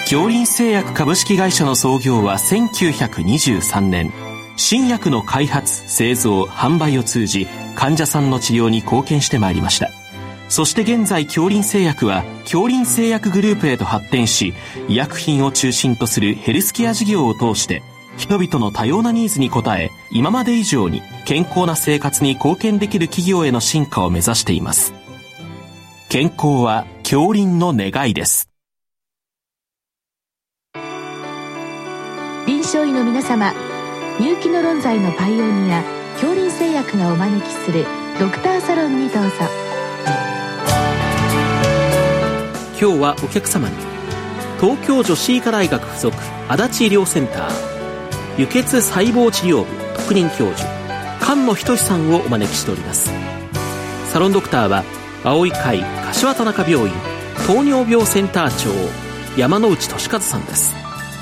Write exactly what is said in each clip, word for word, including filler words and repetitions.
京林製薬株式会社の創業はせんきゅうひゃくにじゅうさんねん。新薬の開発、製造、販売を通じ患者さんの治療に貢献してまいりました。そして現在京林製薬は京林製薬グループへと発展し、医薬品を中心とするヘルスケア事業を通して人々の多様なニーズに応え、今まで以上に健康な生活に貢献できる企業への進化を目指しています。健康は京林の願いです。 臨床医の皆様、入気の論剤のパイオニア京林製薬がお招きするドクターサロンにどうぞ。 今日はお客様に東京女子医科大学附属足立医療センター輸血細胞治療部特任教授菅野仁さんをお招きしております。サロンドクターは青い会柏田中病院糖尿病センター長山内俊和さんです。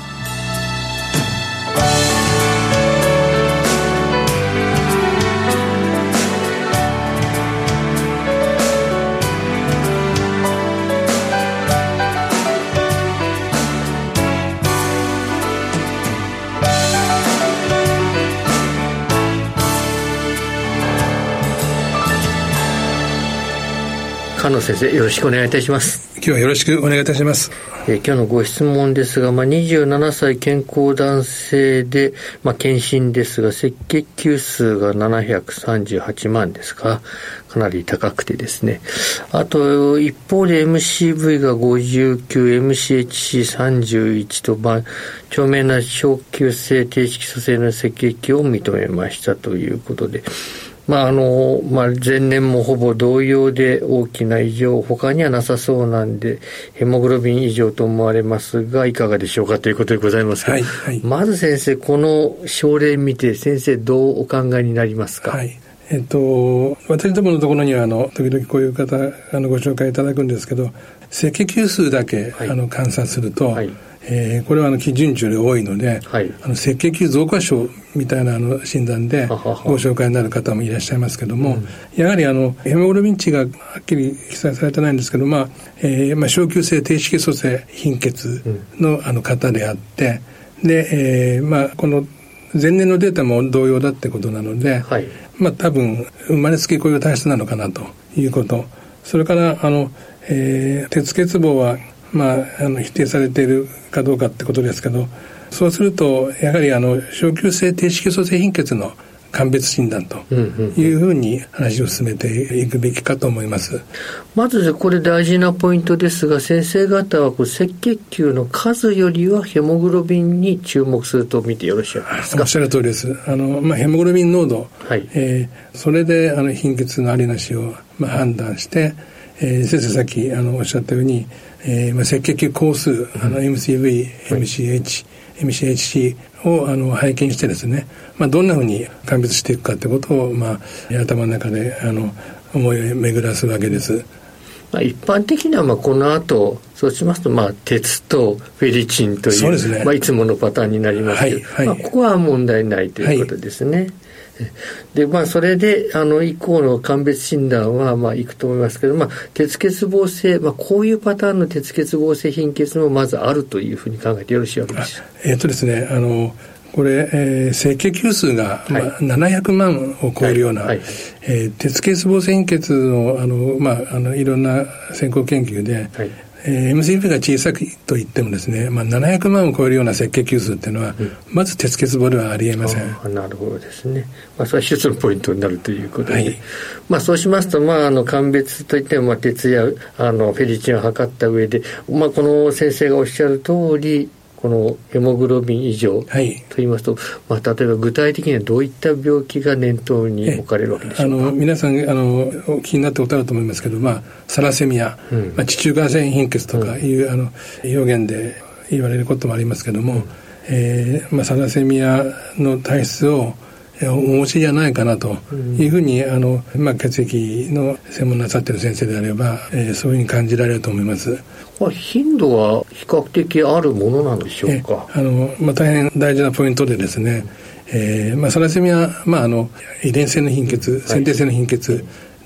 菅野先生、よろしくお願いいたします。 今日はよろしくお願いいたします。 えー、今日のご質問ですが、まあ、にじゅうななさい健康男性で、まあ、検診ですが赤血球数がななひゃくさんじゅうはちまんですか、かなり高くてですね、あと一方で エムシーブイ がごじゅうきゅう、エムシーエイチシーさんじゅういちと、まあ、著名な小球性低色素性の赤血球を認めましたということで、まああのまあ、前年もほぼ同様で大きな異常他にはなさそうなんでヘモグロビン異常と思われますがいかがでしょうかということでございますが、はいはい、まず先生この症例見て先生どうお考えになりますか。 はい、えっと、私どものところにはあの時々こういう方あのご紹介いただくんですけど赤血球数だけ、はい、あの観察すると、はいえー、これはあの基準値より多いので、はい、あの赤血球増加症みたいなあの診断でご紹介になる方もいらっしゃいますけども、うん、やはりあのヘモグロビン値がはっきり記載されてないんですけど、まあえーまあ、小球性低色素性貧血 の, あの方であってで、えーまあ、この前年のデータも同様だってことなので、はいまあ、多分生まれつきこういう体質なのかなということ、それからあの、えー、鉄欠乏はまあ、あの否定されているかどうかってことですけど、そうするとやはりあの小球性低色素性貧血の鑑別診断というふうに話を進めていくべきかと思います。 まずこれ大事なポイントですが、先生方はこう赤血球の数よりはヘモグロビンに注目すると見てよろしいですか。 おっしゃる通りです。あの、まあ、ヘモグロビン濃度、はいえー、それであの貧血のありなしを、まあ、判断して、えー、先生さっきあのおっしゃったようにえーまあ、赤血球構数あの エムシーブイ、エムシーエイチ、エムシーエイチシー をあの拝見してですね、まあ、どんなふうに鑑別していくかということを、まあ、頭の中であの思い巡らすわけです。 まあ、一般的にはまあこの後そうしますとまあ鉄とフェリチンという、そうですね、まあ、いつものパターンになりますけど、はいはいまあ、ここは問題ないということですね。はいでまあ、それであの以降の鑑別診断はまあいくと思いますけど、まあ、鉄欠乏性、まあ、こういうパターンの鉄欠乏性貧血もまずあるというふうに考えてよろしいわけです。 えー、っとですねあのこれ、えー、赤血球数が、はいまあ、ななひゃくまんを超えるような、はいはいえー、鉄欠乏性貧血のあの、まあ、あのいろんな先行研究で、はいえー、エムシーブイ が小さくと言ってもですね、まあ、ななひゃくまんを超えるような赤血球数っていうのは、うん、まず鉄欠乏ではありえません。 あなるほどですね、まあ、それは一つのポイントになるということで、はいまあ、そうしますと、まあ、あの鑑別といっても、まあ、鉄やあのフェリチンを測った上で、まあ、この先生がおっしゃる通りこのヘモグロビン異常といいますと、はいまあ、例えば具体的にはどういった病気が念頭に置かれるわけでしょうか。 あの皆さんあのお気になったことあると思いますけど、まあ、サラセミア、うんまあ、地中感染貧血とかいう、うん、あの表現で言われることもありますけども、うんえーまあ、サラセミアの体質をお持ちじゃないかなというふうに、うんあのまあ、血液の専門なさっている先生であれば、えー、そういうふうに感じられると思います。 頻度は比較的あるものなんでしょうか。 あの、まあ、大変大事なポイントでですね、えーまあ、サラセミア、まあ、あの遺伝性の貧血先天性の貧血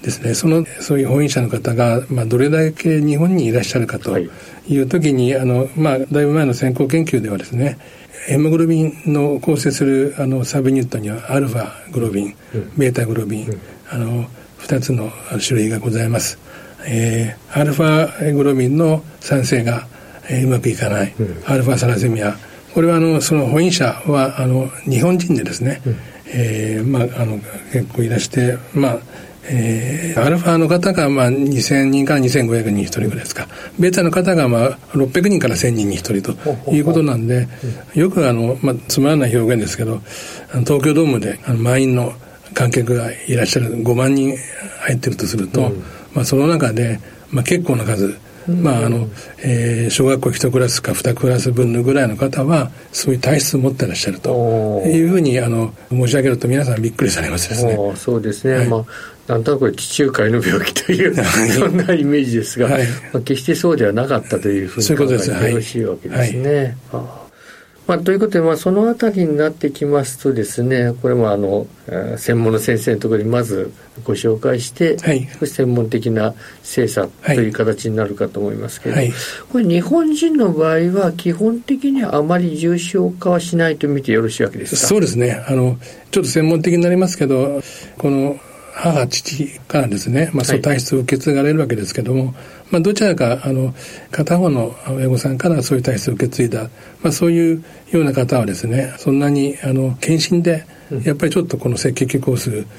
ですね、そのそういう法院者の方が、まあ、どれだけ日本にいらっしゃるかという時に、はい、あのまあ、だいぶ前の先行研究ではですね、ヘモグロビンの構成するあのサブユニットにはアルファグロビン、うん、ベータグロビン、うん、あのふたつの種類がございます。えー、アルファグロビンの産生が、えー、うまくいかない、うん、アルファサラセミア、これはあのその保院者はあの日本人でですね、うん、えー、まあ、あの結構いらして、まあえー、アルファの方がまあにせんにんからにせんごひゃくにんひとりぐらいですか、ベータの方がまあろっぴゃくにんからせんにんにひとりということなんで、よくあの、まあ、つまらない表現ですけど、あの東京ドームであの満員の観客がいらっしゃるごまんにん入ってるとすると、うん、まあ、その中で、まあ、結構な数、まああのえー、小学校いちクラスかにクラス分のぐらいの方はそういう体質を持ってらっしゃるというふうにあの申し上げると皆さんびっくりされますですね。 そうですね、はい、まあ、なんとなく地中海の病気というそんなイメージですが、はい、まあ、決してそうではなかったというふうに考えてよろしいわけですね。はいはい、あまあ、ということで、まあ、そのあたりになってきますとですね、これもあの専門の先生のところにまずご紹介して、はい、専門的な精査という形になるかと思いますけど、はい、これ日本人の場合は基本的にはあまり重症化はしないと見てよろしいわけですか？ そうですね、あのちょっと専門的になりますけど、この母父からですね、まあ、そう体質を受け継がれるわけですけども、はい、まあ、どちらかあの片方の親御さんからそういう体質を受け継いだ、まあ、そういうような方はですね、そんなにあの検診でやっぱりちょっとこの赤血球コース、うん、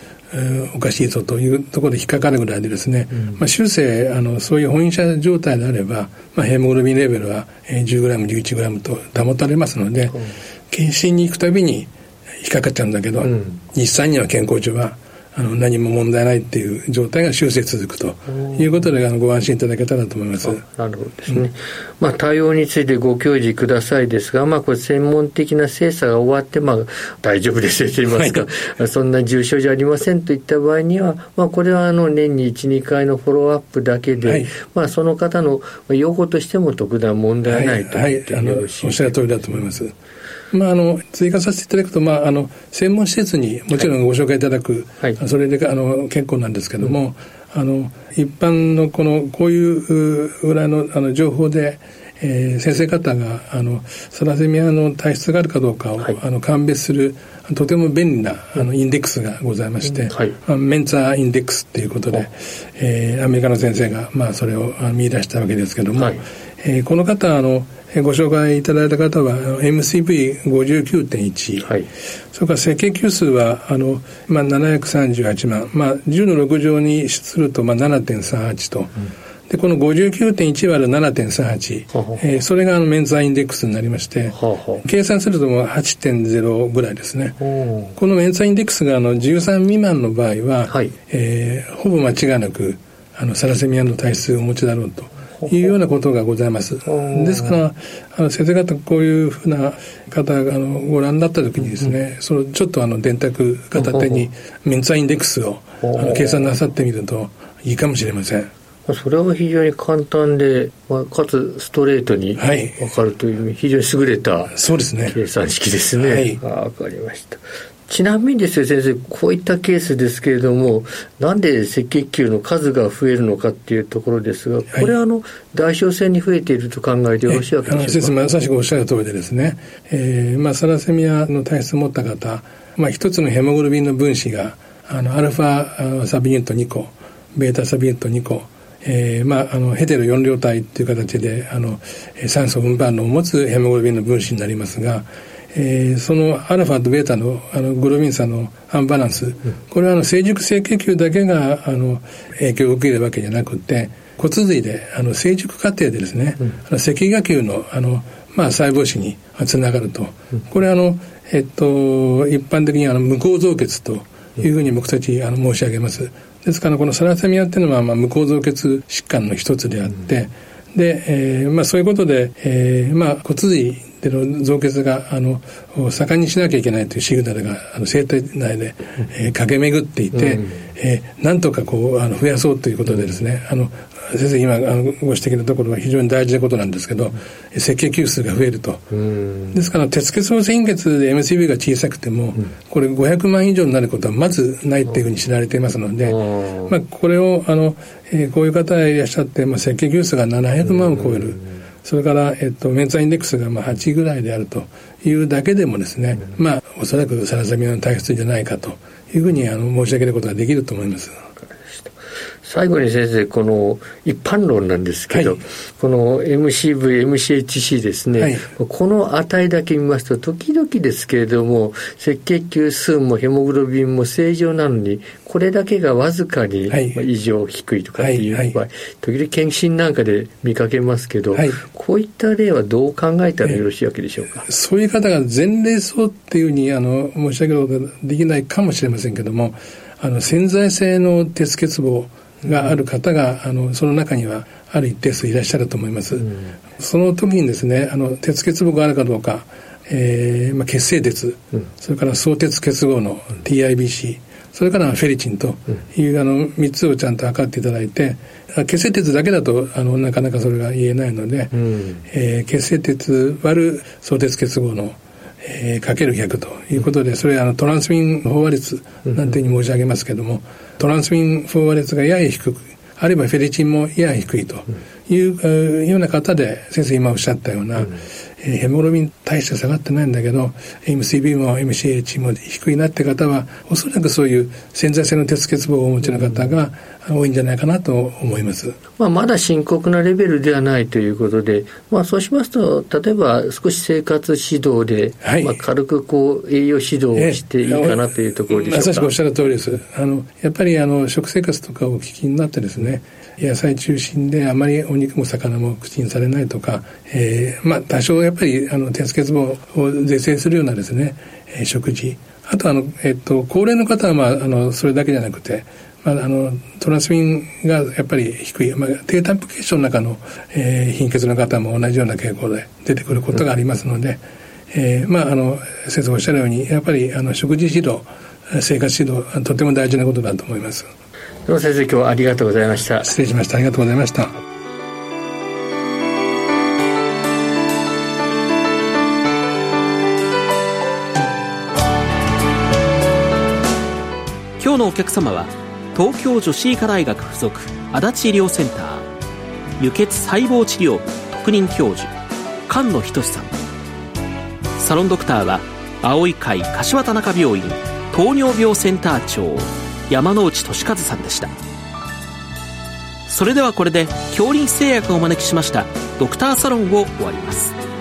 おかしいぞというところで引っかかるぐらいでですね、うん、まあ、終生あのそういう本因者状態であれば、まあ、ヘモグロビンレベルは じゅうグラム、じゅういちグラム と保たれますので、うん、検診に行くたびに引っかかっちゃうんだけど、うん、実際には健康上はあの何も問題ないっていう状態が終生続くということで、あのご安心いただけたらと思います。 なるほどですね。うん、まあ、対応についてご教示くださいですが、まあ、これ専門的な精査が終わって、まあ、大丈夫ですよと言いますか、はい、そんな重症じゃありませんといった場合には、まあ、これはあの年にいち、にかいのフォローアップだけで、はい、まあ、その方の用語としても特段問題ないと言ってよろしい、 はいはい、おっしゃる通りだと思います。まあ、あの追加させていただくと、まあ、あの専門施設にもちろんご紹介いただく、はい、それであの結構なんですけども、うん、あの一般のこのこういう裏 の, あの情報で、えー、先生方があのサラセミアの体質があるかどうかを、はい、あの鑑別するとても便利なあのインデックスがございまして、うん、はい、メンツァーインデックスということで、えー、アメリカの先生が、まあ、それを見出したわけですけども、はい、えー、この方あのご紹介いただいた方は エムシーブイごじゅうきゅうてんいち、はい、それから赤血球数はあの、まあ、ななひゃくさんじゅうはちまん、まあ、じゅうのろく乗にすると、まあ、ななてんさんはちと、うん、でこの ごじゅうきゅうてんいち 割る ななてんさんはち、ははえー、それがあのメンツァーインデックスになりまして、はは計算するともう はちてんゼロ ぐらいですね。このメンツァーインデックスがあのじゅうさん未満の場合は、はい、えー、ほぼ間違いなくあのサラセミアの体質をお持ちだろうというようなことがございます。ですからあの先生方こういうふうな方があのご覧になった時にですね、うん、そのちょっとあの電卓片手にメンツァーインデックスをあの計算なさってみるといいかもしれません。 それは非常に簡単で、まあ、かつストレートに分かるという、はい、非常に優れた計算式ですね。はい、分かりました。ちなみにですね先生、こういったケースですけれども、なんで赤血球の数が増えるのかっていうところですが、これはあの代償性に増えていると考えてよろしいわけでしょうか？ 先生まさしくおっしゃる通りでですね、えーまあ、サラセミアの体質を持った方、まあ、一つのヘモグロビンの分子があのアルファサブユニットにこ、ベータサブユニットにこ、えーまあ、あのヘテロよん両体という形であの酸素運搬のを持つヘモグロビンの分子になりますが、えー、そのアルファとベータ の, あのグロビン差のアンバランス、うん、これはあの成熟赤血球だけがあの影響を受けるわけじゃなくて、骨髄であの成熟過程でですね、うん、あの赤血球のあの、まあ、細胞死につながると、うん、これはあの、えっと、一般的にあの無構造血というふうに僕たちあの申し上げます。ですからこのサラセミアっていうのは、まあ、無構造血疾患の一つであって、うん、で、えーまあ、そういうことで、えーまあ、骨髄での造血があの盛んにしなきゃいけないというシグナルがあの生体内で、えー、駆け巡っていて、うん、えー、なんとかこうあの増やそうということでですね、あの先生今あのご指摘のところは非常に大事なことなんですけど、うん、赤血球数が増えると、うん、ですから鉄欠乏性貧血で エムシービー が小さくても、うん、これごひゃくまん以上になることはまずないっていうふうに知られていますので、うん、まあ、これをあの、えー、こういう方がいらっしゃって、まあ、赤血球数がななひゃくまんを超える、うん、それから、えっと、メンツァインデックスがまあはちぐらいであるというだけでもですね、うん、まあおそらくサラサミアの体質じゃないかというふうにあの申し上げることができると思います。 最後に先生、この一般論なんですけど、はい、この エムシーブイ、エムシーエイチシー ですね、はい、この値だけ見ますと時々ですけれども赤血球数もヘモグロビンも正常なのにこれだけがわずかに異常低いとかっていう場合、はいはい、時々検診なんかで見かけますけど、はい、こういった例はどう考えたらよろしいわけでしょうか。 そういう方が前例そうっていうふうにあの申し上げることができないかもしれませんけども、あの潜在性の鉄欠乏がある方があのその中にはある一定数いらっしゃると思います、うん、その時にですね、あの鉄欠乏があるかどうか、えーまあ、血清鉄、うん、それから相鉄結合の ティーアイビーシー、 それからフェリチンという、うん、あのみっつをちゃんと測っていただいて、血清鉄だけだとあのなかなかそれが言えないので、うん、えー、血清鉄割る相鉄結合のえー、かけるひゃくということで、それあのトランスミン飽和率なんていうふうに申し上げますけども、トランスミン飽和率がやや低く、あるいはフェリチンもやや低いという、うん、ような方で、先生今おっしゃったような、うん、えー、ヘモグロビン大して下がってないんだけど エムシービー も エムシーエイチ も低いなって方は、おそらくそういう潜在性の鉄欠乏をお持ちの方が多いんじゃないかなと思います。 まあ、まだ深刻なレベルではないということで、まあ、そうしますと例えば少し生活指導で、はい、まあ、軽くこう栄養指導をしていいかなというところでしょうか。 まさしくおっしゃる通りです。あのやっぱりあの食生活とかをお聞きになってですね、野菜中心であまりお肉も魚も口にされないとか、えーまあ、多少やっぱりあの鉄欠乏を是正するようなですね、えー、食事、あとあの、えっと、高齢の方は、まあ、あのそれだけじゃなくて、まあ、あのトランスミンがやっぱり低い、まあ、低タンパク質の中の、えー、貧血の方も同じような傾向で出てくることがありますので、うん、えーまあ、あの先生おっしゃるようにやっぱりあの食事指導、生活指導とても大事なことだと思います。 では先生、今日はありがとうございました。 失礼しました。ありがとうございました。 今日のお客様は東京女子医科大学附属足立医療センター輸血細胞治療部特任教授菅野仁さん、サロンドクターは青い会柏田中病院糖尿病センター長山内俊和さんでした。それではこれで京林製薬がお招きしましたドクターサロンを終わります。